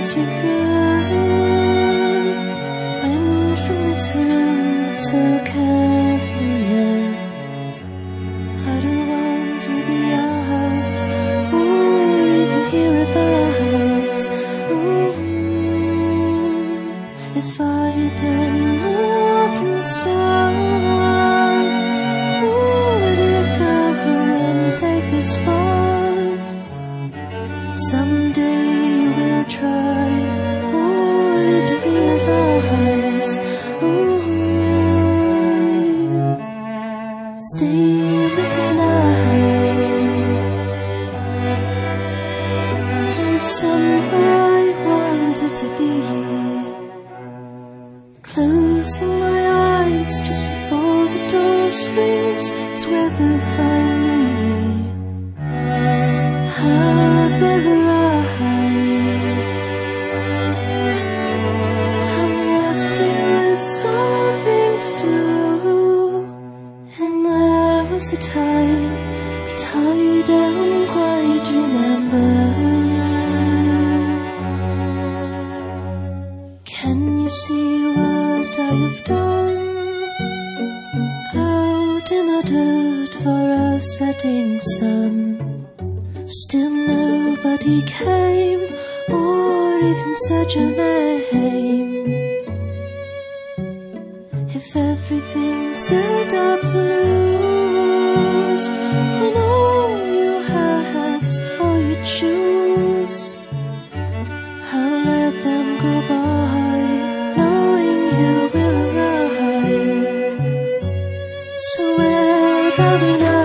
as we grew. Went from this room so careful yet. I don't want to be out or even hear about. If I done more from the start, would it go and take the spot? Someday we'll try or even realize. Stay with me now. There's somewhere I wanted to be. Closing my eyes just before the door swings, it's where they'll find me. How they will hide. I'm left here with something to do. And there was a time, but I don't quite remember. Can you see what I have done? Out in the dirt for a setting sun. Still nobody came or even said your name. If everything set up to lose, when all you have is all you choose, I'll let them go by, knowing you will arrive. So where are we now?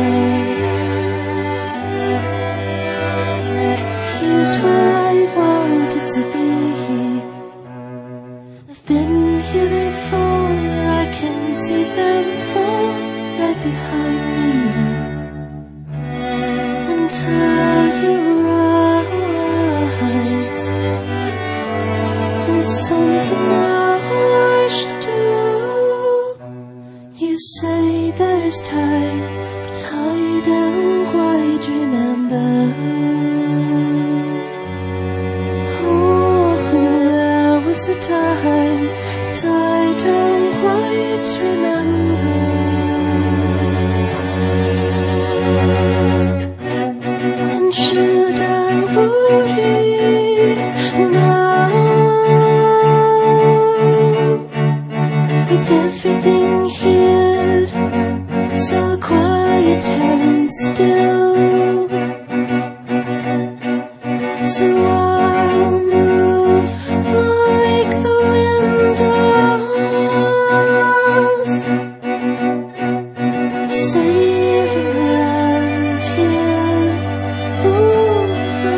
Here's where I wanted to be. I've been here before, I can see them fall right behind me. And tell you right, there's something I should do. You say there is time, but I don't quite remember. There was a time, but I don't quite remember. And should I worry now? With everything here so quiet and still, so I'll move like the wind does, sailing around here over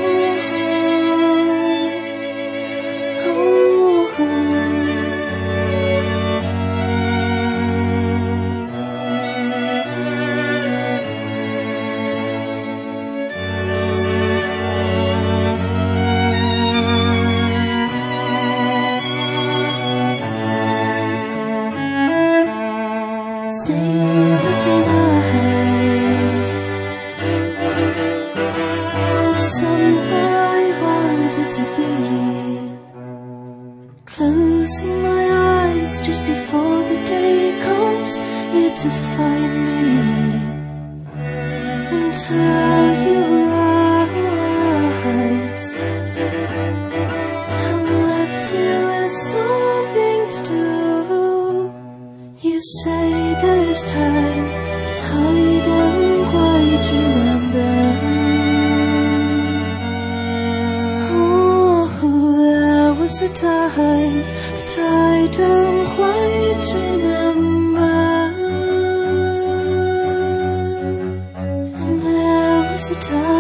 stay with me now. There's somewhere I wanted to be. Closing my eyes just before the day comes here to find me. And tell you right, I'm left here with something to do. You say there is time, but I don't quite remember. There was a time, but I don't quite remember. And there was a time.